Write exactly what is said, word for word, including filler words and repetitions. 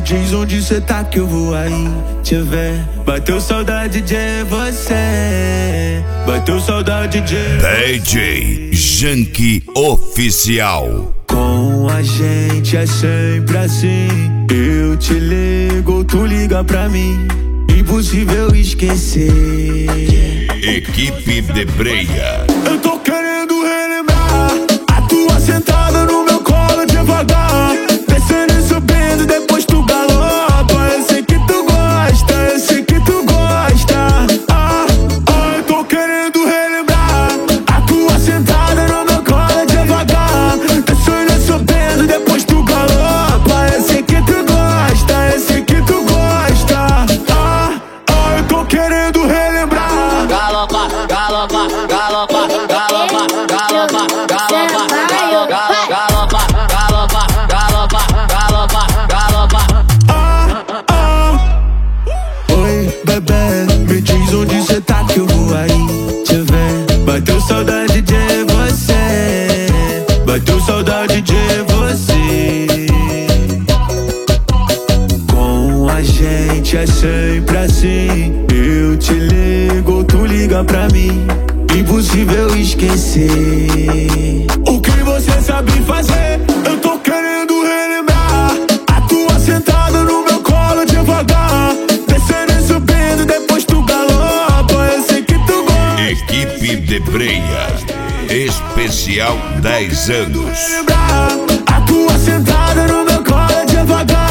diz onde cê tá que eu vou aí te ver. Bateu saudade de você, bateu saudade de D J Janky Oficial. Com a gente é sempre assim. Eu te ligo, tu liga pra mim. Impossível esquecer. Equipe de Breia. Eu tô querendo relembrar a tua sentada no meu colo devagar, descendo e subindo, depois tu galopa. Eu sei que tu gosta, eu sei que tu gosta. Ah, ah, eu tô querendo relembrar a tua sentada no meu colo devagar, descendo e subindo, depois tu galopa. Eu sei que tu gosta, eu sei que tu gosta. Ah, ah, eu tô querendo relembrar. Galopa, galopa, galopa, galopa, galopa, galopa, galopa, galopa, galopa, galopa, galopa, galopa. Ah, ah. Oi, bebê, me diz onde cê tá que eu vou aí te ver. Bateu saudade de você, bateu saudade de você. Com a gente é sempre assim. Eu te ligo, tu liga pra mim. Impossível esquecer. O que você sabe fazer? Eu tô querendo relembrar a tua sentada no meu colo devagar, descendo e subindo, depois tu galopa. Eu sei que tu gosta. Equipe de Breia. Especial dez anos. Relembrar a tua sentada no meu colo devagar,